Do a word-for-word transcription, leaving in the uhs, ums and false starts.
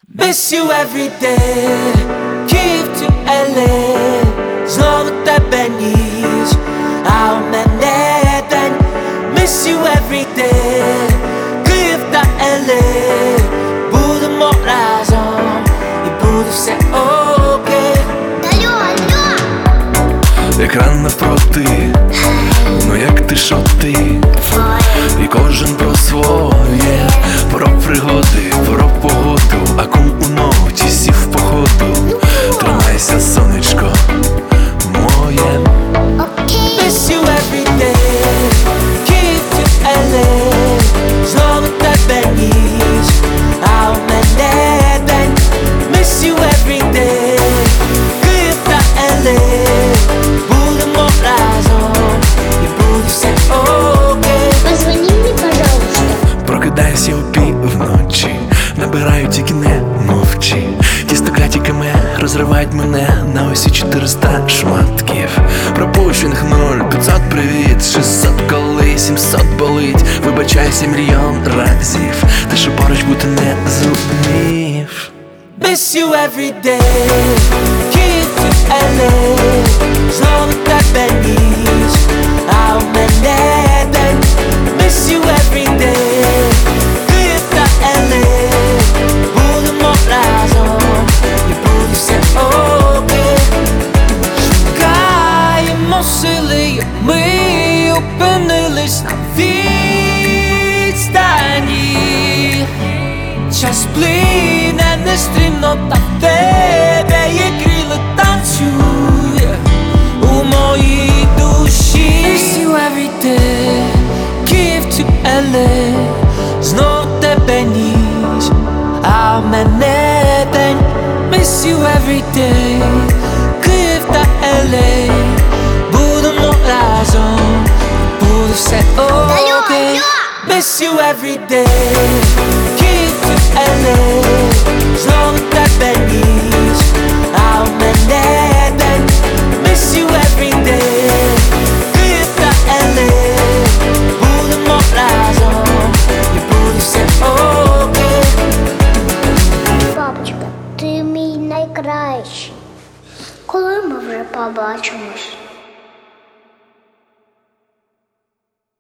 Miss you every day, Київ to ел ей, знову тебе ніч, а у мене день. Miss you every day, Київ та ел ей, будемо разом і буде все окей. Алло, алло! Екран навпроти, ну як ти, що ти? І кожен про своє, про пригоди, про погоду, а кум у ноті сів в походу. Тримайся, сонечко моє. Miss you every day, Київ to ел ей, знову тебе ніч, а у мене день. Miss you every day, Київ та ел ей, будемо разом і буде все окей. Позвони мне, пожалуйста. Прокидаюся у півночі, набираю, тільки не мовчи. Ті стоклятиками розривають мене на усі чотириста шматків. Пропущених нуль, п'ятсот привіт, шістсот коли, сімсот болить. Вибачайся мільйон разів, та що поруч бути не зумів. Miss you every day, Київ to ел ей, знову тебе ніч, а у мене день. Miss you every day, Київ та ел ей, будемо разом і буде все окей. Шукаємо сили, ми опинились на відстані. Час плине нестримно, та в тебе є крила, танцює у моїй душі. Miss you every day, Київ to ел ей, знов тебе ніч, а в мене день. Miss you every day, Київ та ел ей, будемо разом, буде все окей. Miss you every day, Київ to ел ей, знову тебе ніч, а у мене день. Miss you every day, Київ та ел ей, будемо разом і буде все окей. Папочка, ти мій найкращий. Коли ми вже побачимось?